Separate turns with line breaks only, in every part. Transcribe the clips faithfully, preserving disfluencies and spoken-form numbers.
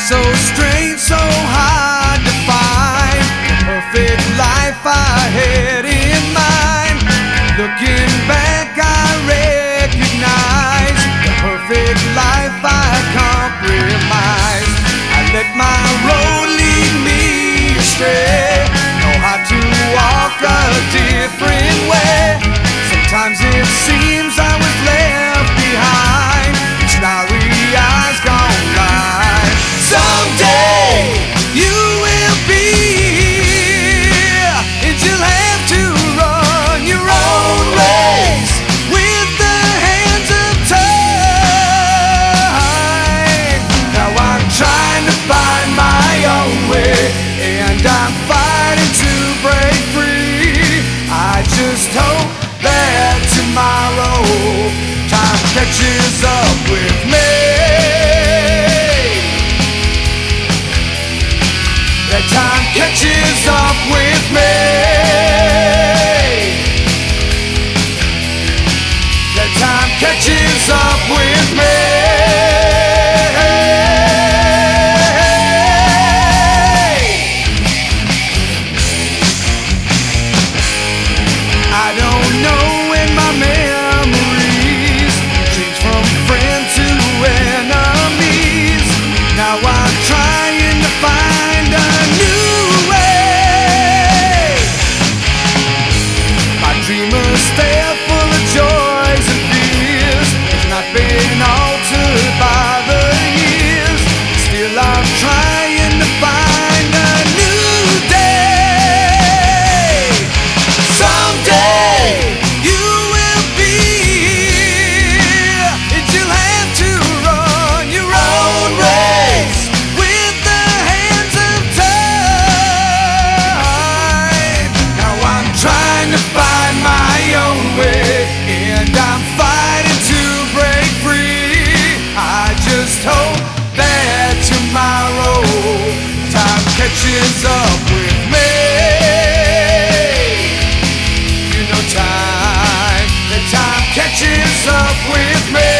so strange, so hard to find the perfect life I had in mind. Looking back, I recognize the perfect life I compromised. I let my road lead me astray, know how to walk a different way. Sometimes it seems I was left behind, starry-eyes gone blind. Someday you will be here, and you'll have to run your own race with the hands of time. Now I'm trying to find my own way, and I'm fighting to break free. I just hope that tomorrow time catches up with me, that time catches up with me, that time catches up with me. I don't know when my memories change from friend to enemies. Now I'm trying to find a new way. My dreamer's there full of joys and fears, has not been altered by the years. Still I'm trying to find a new day. Someday you will be here, and you'll have to run your own race with the hands of time. Now I'm trying to find my own way, and I'm fighting to break free. I just hope that tomorrow time catches up with me. You know time, that time catches up with me,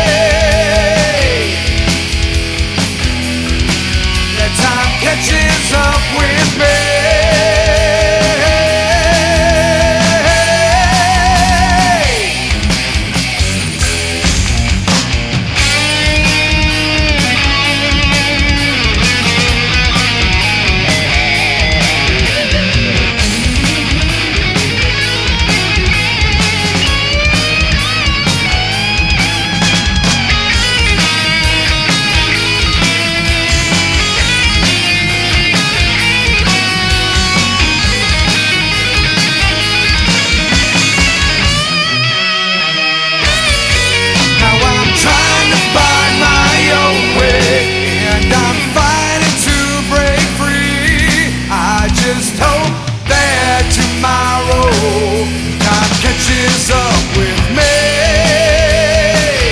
that time catches up with me. Just hope that tomorrow time catches up with me,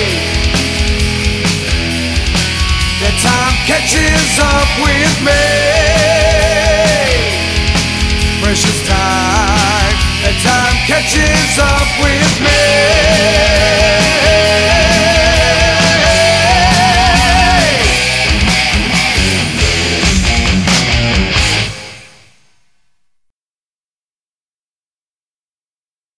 that time catches up with me.